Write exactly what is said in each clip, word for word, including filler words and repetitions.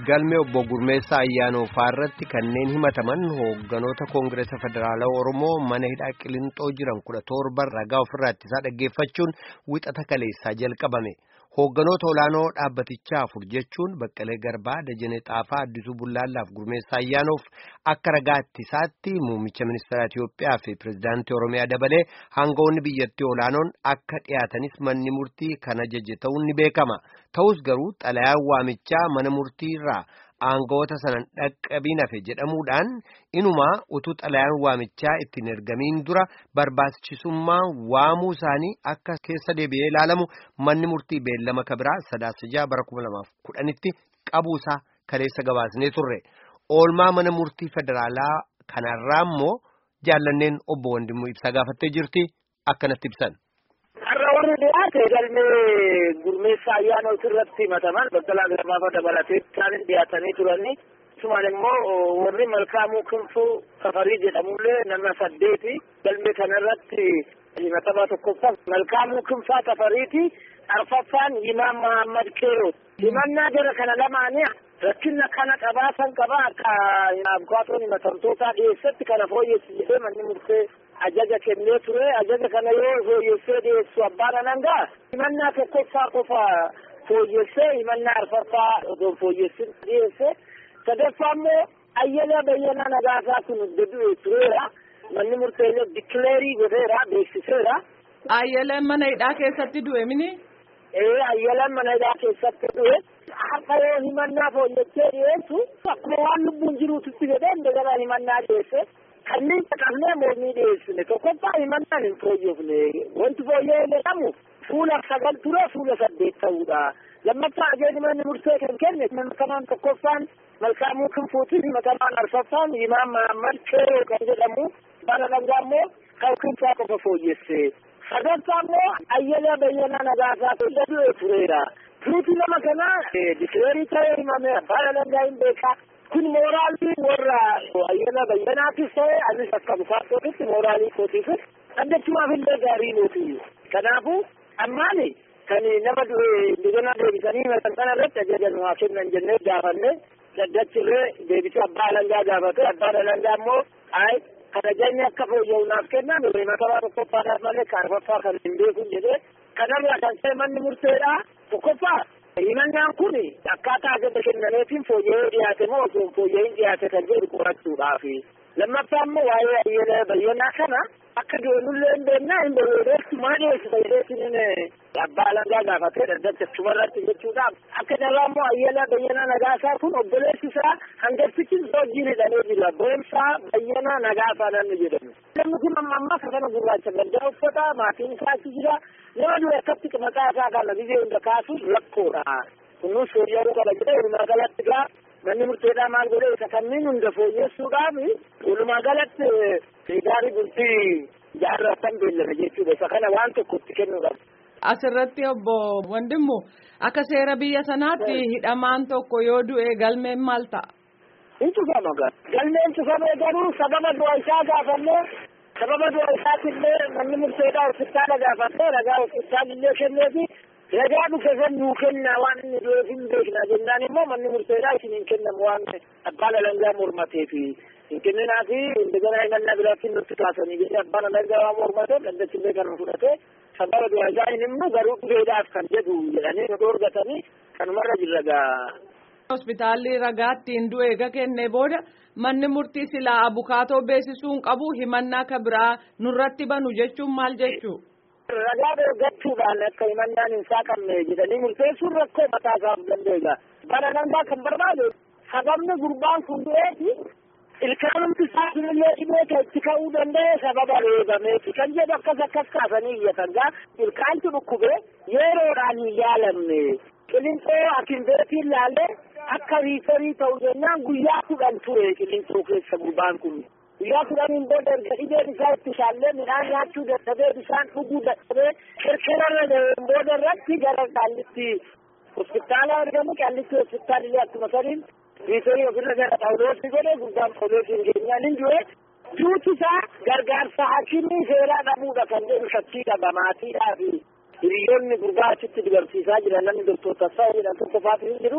galmee obbo Gurmeessaa Ayyaanooffaa irratti kanneen himataman hoogganoota Koongireesa Federaalawaa Oromoo mana hidhaa Qilixoo jiran kudha torba ragaa ofirraa ittisaa dhaggeeffachuun wixata kaleessaa jalqabame. Hoogganoota olaanoo dhaabbatichaa afur jechuun Baqqalee Garbaa, Dajanee Xaafaa, Addisuu Bullaallaaf Gurmeessaa Ayyaanoof akka ragaa ittisaatti muummicha ministeera Itiyoophiyaa fi pirezidaantii Oromiyaa dabalee hangawoonni biyyattii olaanoon akka dhiyaatanis manni murtii kan ajaje ta'uun ni beekama. Ta'us garuu xalayaan waamichaa mana murtii irraa aangawoota sanan dhaqqabiin hafe jedhamuudhaan inumaa utuu xalayaan waamichaa ittiin ergamiin dura barbaachisummaa waamuu isaanii akka keessa deebi'ee ilaalamu manni murtii beellama kabiraa sadaasa jaha bara kuma lamaaf kudhanitti qabuusaa kaleessa gabaasnee turre. Oolmaa mana murtii federaalaa kanarraa immoo jaallanneen obbo Wandimuu Ibsaa gaafattee jirti akkanatti ibsan. Warri dhiyaate galmee Gurmeessaa Ayyaanoof irratti himataman Baqqalaa Garbaa dabalatee isaan dhiyaatanii turanii isumaan immoo warri Malkaamuu Kinfuu Safarii jedhamullee nama saddeeti galmee kanarratti himatamaa tokkoffaa Malkaamuu Kinfaa Safariiti arfaffaan Imaam Mahammad Keerooti. Himannaa jara kana lamaanii rakkina kana qabaasan qabaa akka abkaatoon himatamtootaa dhiyeessatti kana fooyyessi jedhee manni murtee ajaja kennee ture. Ajaja kana yoo fooyyessee dhiyeessu abbaan alangaa himannaa tokkoffaa qofa fooyyessee himannaa arfaffaa osoo fooyyessin dhiyeesse. Sadaffaa immoo Ayyala Bayyanaa Nagaasaa kun du'e tureera. Manni murtee dikileerii godheera, beeksiseera. Ayyalaan mana hidhaa keessatti du'e mini? Ee Ayyalaan mana hidhaa keessatti du'e. Har'a yoo himannaa fooyyessee dhiyeessu akkuma waan lubbuun jiruutitti jedhee indagala himannaa dhiyeesse. Kanneen qabnee mormii dhiyeessine tokkoffaa himannaan hin fooyyofne wanti fooyya'ee jedhamu fuula sagal ture fuula saddeet ta'uudha. Lammaffaa ajajni manni murtee kan kenne himatamaan tokkoffaan Malkaamuu Kinfuuti, himatamaan arfaffaan Imaam Mahammad Keeroo kan jedhamu bara langaa immoo kan Kinfaa qofa fooyyesse. Sadaffaa immoo Ayyala Bayyanaa Nagaasaa fuula du'e tureera. Tuuti nama kanaa dikileerii ta'ee himame bara langaa hin beekaa. Kun mooraalii warra Ayyala Bayyanaatis ta'e anis akka bufaatootitti mooraalii kootiifis addachumaaf illee gaarii nuti. Kanaafuu ammaani kan nama digana deebisanii himatan kana irratti ajaja nu haa kennan jennee gaafanne daddachirree deebisee abbaa alangaa gaafate abbaan alangaa immoo ay kan ajajni akka fooyya'u naaf kennan himatamaa tokkoffaadhaaf malee kan arfaffaa kan hin beekun jedhee kanarraa kan ta'e manni murteedhaa tokkoffaa. Himannaan kun akkaataa ajaja kennameetiin fooyya'ee dhiyaate moo osoo fooyya'in dhiyaate kan jedhu qorachuudhaafi. Lammaffaa immoo waa'ee Ayyala Bayyanaa kana akka doonullee hin beeknaa hin beekneessu maa dhiyeessita jedheetiin abbaa alangaa gaafatee daddacha chumarratti jechuudhaaf. Akka jarraa immoo Ayyala Bayyanaa Nagaasaa kun obboleessi isaa hangaftichis wajjin hidhamee jira. Boonsaa Bayyanaa Nagaasaa namni jedhamu. Namni kun amma ammaa kafana gurraacha gaddaa uffata maatiin isaa achi jira. Nama dura akkatti maqaa isaa kana biyya hunda kaasuun rakkoodha. Kunuun fooyya'uu qaba jedhee walumaa galatti gaa manni murteedhaa maal godhee isa kanneen hunda fooyyessuudhaaf walumaa galatti gaarii bultii jaarratan beellame jechuudha. Isa kana waan tokko itti kennuudhaaf. Asirratti obbo Wandimmu akka seera biyya sanaatti hidhamaan tokko yoo du'e galmeen maal ta'a? Hin cufama gaa. Galmeen cufamee garuu sababa du'a isaa gaafannee sababa du'a isaatillee manni murteedhaa hospitaala gaafatee ragaa hospitaalillee kenneefi ragaa dhufe san nuu kennaa waan inni du'eef hin beekna jennaan immoo manni murteedhaa isin hin kennamu waan abbaan alangaa mormateefi hin kenninaafi indagana himannaa biraatti nutti kaasanii jedhee abbaan alangaa waan mormatee daddachillee kan fudhatee sababa du'a isaa hin himnu garuu dhufeedhaaf kan jedhu jedhanii nu dhoorgatanii kanumarra jirra gaa. Hospitaalli ragaattiin du'e eega kennee booda manni murtii silaa abukaatoo beeksisuun qabu himannaa ka biraa nurratti banu jechuun maal jechuu? Ragaa deeggachuudhaan akka himannaan hin saaqamne jedhanii murteessuun rakkoo mataa isaaf dandeenya. Bara langaa kan barbaadu sababni gurbaan kun du'eeti ilkaanumti isaa sunillee dhibee kan itti ka'uu danda'e sababa reebameeti kan jedhu akkas akkas kaasanii iyyatan gaa ilkaantu dhukkubee yeroodhaan hin yaalamne. Qilixoo akinbeetiin laalee akka riifarii ta'u jennaan guyyaa kudhan ture Qilixoo keessa gurbaan kun. Guyyaa kudhaniin booda erga dhibeen isaa itti shaallee midhaan nyaachuu dadhabee bishaan dhuguu dadhabee kerkerarra ga'een booda irratti gara Qaallitti hospitaala argamu Qaallitti hospitaalillee akkuma saniin riifarii ofirra gara Phaawuloosii godhee gurbaan Phaawuloosiin geenyaan hin du'e. Duuti isaa gargaarsa hakimii seeraa dhabuudha kan jedhu shakkii qaba maatiidhaa fi hiriyoonni gurbaa achitti dibarsiisaa jiran namni doktor Tassaa jedhan tokko faatu hin jiru.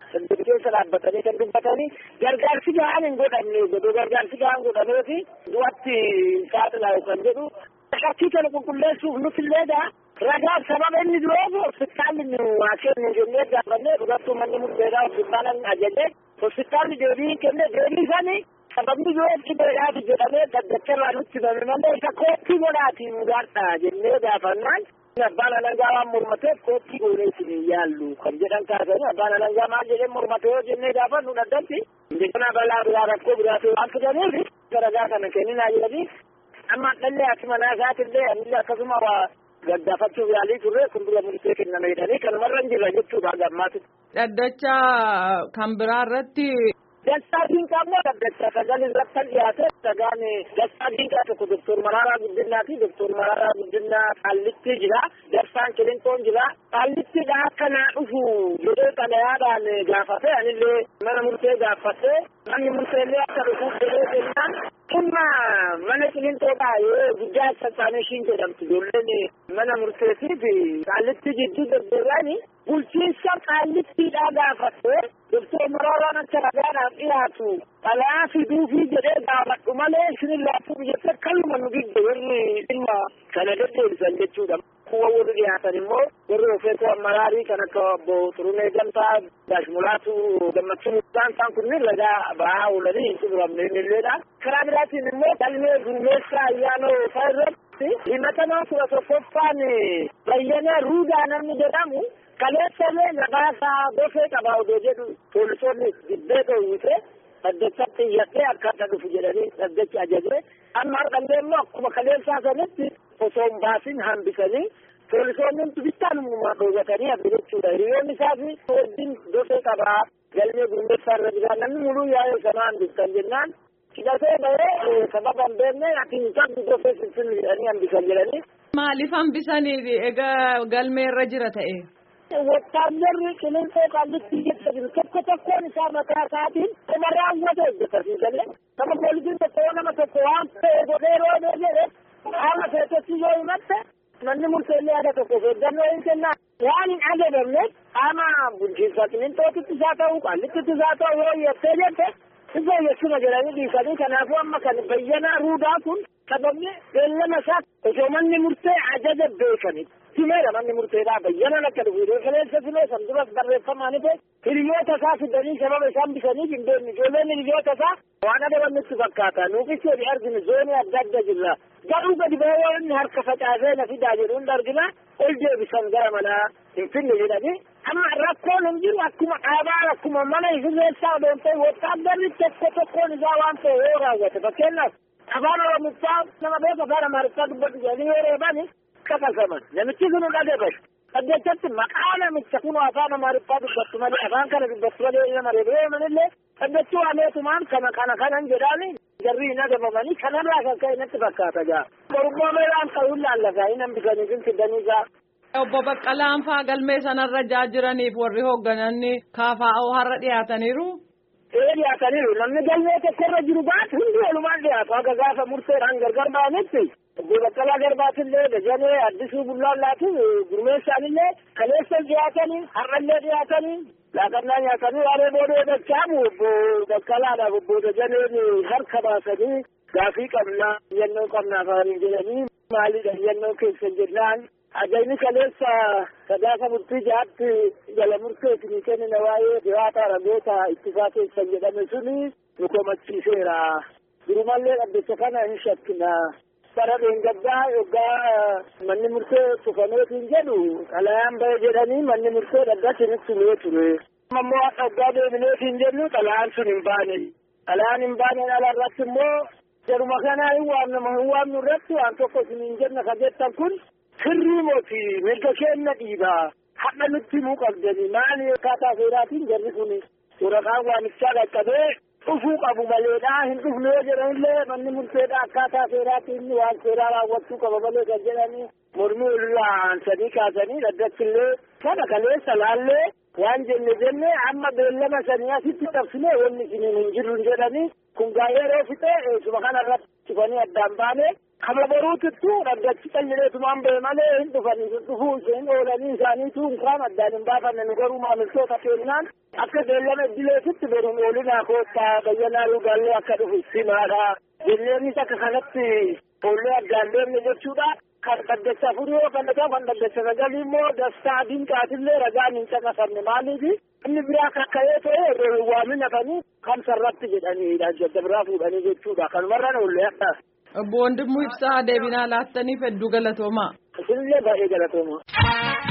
sanduuqa keessa dhaabbatanii kan dubbatanii gargaarsi gahaan hin godhamne godhu gargaarsi gahaan godhameefi du'atti saaxilaa kan jedhu shakkii kana qulqulleessuuf nutillee ragaa sababa inni du'eef hospitaalli nu waa kennu jennee gaafannee dhugattuu manni murteedhaa hospitaalan ajaje hospitaalli deebii kenne deebii sanii sababni du'eef dhibeedhaati jedhamee daddacharraa nutti himame malee isa koottii godhaatii mudaadha jennee gaafannaan abbaan alangaa waan mormateef koottii gooneesin yaallu kan jedhan kaasanii abbaan alangaa maal jedhee mormatee yoo jennee gaafannu daddatti indekana balaa biraa rakkoo biraatee waan fidaniif ragaa kana kenninaa jedhanii amma dhallee asuma naasaatillee anillee akkasuma waa gaggaafachuuf yaalii turre kun dura murtee kenname jedhanii kanumarra hin jirra jechuudha gammaatu. Dhaddacha kan biraa irratti. Dastaa Dinqaa immoo dhaddacha sagal irratti dhiyaate sagaan Dastaa Dinqaa tokko Doktor Mararaa Guddinaa fi Doktor Mararaa Guddinaa Qaallitti jira. Dastaan Kilintoon jira. Qaallittiidha akka naa dhufu jedhee xalayaadhaan gaafate anillee mana murtee gaafate manni murteellee akka dhufuuf jedhee jennaan dhimma mana Kilintoodhaa yoo guddaa sassaaneshiin jedhamtu ijoolleen mana murteetiif Qaallitti jidduu deddeebi'anii bulchiinsa Qaallittiidhaa gaafate Doktor Mararaan akka ragaadhaaf dhiyaatu xalayaa fiduufii jedhee gaafadhu malee isin laafuu jettee kalluma nu gidde warri dhimma kana deddeebisan jechuudha. Kuwa warri dhiyaatan immoo warri Ofeetoo Maraarii kan akka obbo Turunee Gamtaa Daashmulaatu Gammachuu isaan isaan kunneen ragaa ba'aa oolanii hin xumuramne illeedha. Karaa biraatiin immoo galmee gurmeessaa ayyaanoo isaa irratti himatamaa kudha tokkoffaan Bayyanaa Ruudaa namni jedhamu kaleessamee nagaasaa gofee qabaa odoo jedhu poolisoonni dibbee dhoowwite dhaddachatti iyyadhee akkaataa dhufu jedhanii dhaddachi ajaje amma har'allee immoo akkuma kaleessaa sanitti osoo hin baasin hambisanii poolisoonni bittaan uumaa dhoowwatanii hafe jechuudha. Hiriyoonni isaa fi wajjin gofee qabaa galmee gurmeessaa irra jira namni muluu yaa'ee sana hambistan jennaan hidhatee bahee sababa hin beekne ati hin qabdu gofee sinsin jedhanii hambisan jedhanii. Maaliif hambisanii egaa galmee irra jira ta'e? Wattaanarri Qilincoo Qaallitti jetta jiru tokko tokkoon isaa mataa isaatiin nama raawwate hojjetasiisalee nama poolisiin tokko nama tokko waan ta'e godhee roobee jedhe haala keessatti yoo himatte manni murteellee yaada tokko eeggannoo hin kennaa waan hin ajajamne qaama bulchiinsa Qilincootitti isaa ta'uu Qaallittitti isaa ta'uu yoo yettee jette isa yeessuma jedhanii dhiisanii kanaafuu amma kan Bayyanaa Ruudaa kun sababni beellama isaa osoo manni murtee ajaja beekani. Simeera manni murteedhaa Bayyanaan akka dhufu refereensa simee san duras barreeffamaan ife hiriyoota isaa fidanii sababa isaan bisaniif hin beekne ijoolleen hiriyoota isaa waan adabannutti fakkaata nuufis jedhi arginu zoonii adda adda jirra garuu gadi bahee yoo inni harka facaasee na fidaa jedhu hunda argina ol deebisan gara manaa hin finne jedhanii amma rakkoon hin jiru akkuma dhaabaa akkuma mana hirreessaa odoon ta'e wotaaddarri tokko tokkoon isaa waan ta'e yoo raawwate fakkeenyaaf afaan Oromiffaa nama beeku afaan Amaariffaa dubbatu jedhanii yoo reebani kakasaman namichi kun dhagabash dhaddachatti maqaa namicha kun afaan Amaariffaa dubbattu malee afaan kana dubbattu malee nama reebee manillee dhaddachuu ameetumaan kana kana kanan jedhaani jarri hin adabamanii kanarraa kan ka'e natti fakkaata gaa borummoo meelaan ta'uun laallagaa hin hambisanii fin fiddanii gaa. Obbo Baqqalaan fa'aa galmee sanarra jiraniif warri hooggananni kaafaa'oo har'a dhiyaataniiru. Ee dhiyaataniiru namni galmee tokkorra jiru baatu hundi walumaan dhiyaatu akka gaafa murteedhaan gargar ba'anitti. Obbo Baqqalaa Garbaatillee Dajanee Addisuu Bullaallaatu gurmeessaanillee kaleessa dhiyaatanii har'allee dhiyaatanii laaqannaa nyaatanii waaree boodee dachaamu obbo Baqqalaadhaaf obbo Dajaneen harka baasanii gaafii qabnaa yennoo qabnaa afaaniin jedhanii maalidha yennoo keessa jennaan ajayni kaleessa sadaasa murtii jaatti jala murteetinii kennina waa'ee dhiyaata ragoota ittisaa keessan jedhame suni nu komachiiseera durumallee dhaddacha kana hin shakkina. Bara dheengaddaa yoggaa manni murtee tufameetiin jedhu xalayaan bahe jedhanii manni murtee dhaddaatti nutti himee ture. Ammoo akka waggaa deebineetiin jennu xalayaan sun hin baane. Xalayaan hin baaneen alarratti immoo jaruma kanaa hin waamnama hin waamnu irratti waan tokko isin hin jenna ka jettan kun sirrii mooti mirga keenya dhiibaa hadha nutti himuu qabdanii maali akkaataa seeraatiin jarri kun waraqaan waamichaa qaqqabee dhufuu qabu maleedhaa hin dhufne yoo jedhanillee manni murteedhaa akkaataa seeraatiin waan seeraa raawwachuu qaba malee kan jedhanii mormii irraa aansanii kaasanii dhaddachillee kana kaleessa laallee waan jenne jenne amma beellama sanii asitti qabsine wanni isiniin hin jirru jedhanii kun gaa'ee yeroo fixe eesuma kanarratti cufanii addaan baane Kama baruutittu dhaggachi qallileetumaan ba'e malee hin dhufanii dhufuu isheen oolanii isaaniitu hinkaan addaan hin baafanne nu garuu maamiltoota kennaan akka beellama iddileetitti beruun oolinaa koottaa bayyanaa lugaallee akka dhufu simaadha. Jenneenis akka kanatti oollee addaan deemne jechuudha. Kan dhaggacha afurii yoo kan dhagaa kan dhaggacha sagalii immoo dastaa dinqaatillee ragaan hin caqasamne maaliifi inni biraa kakka'ee ta'e waaminatanii kan sarratti jedhaniidha jadda biraa fuudhanii jechuudha kanumarraan oollee akka. Obbo Wandimuu Ibsaa deebinaa laattaniif hedduu galatoomaa. Isinillee baay'ee galatoomaa.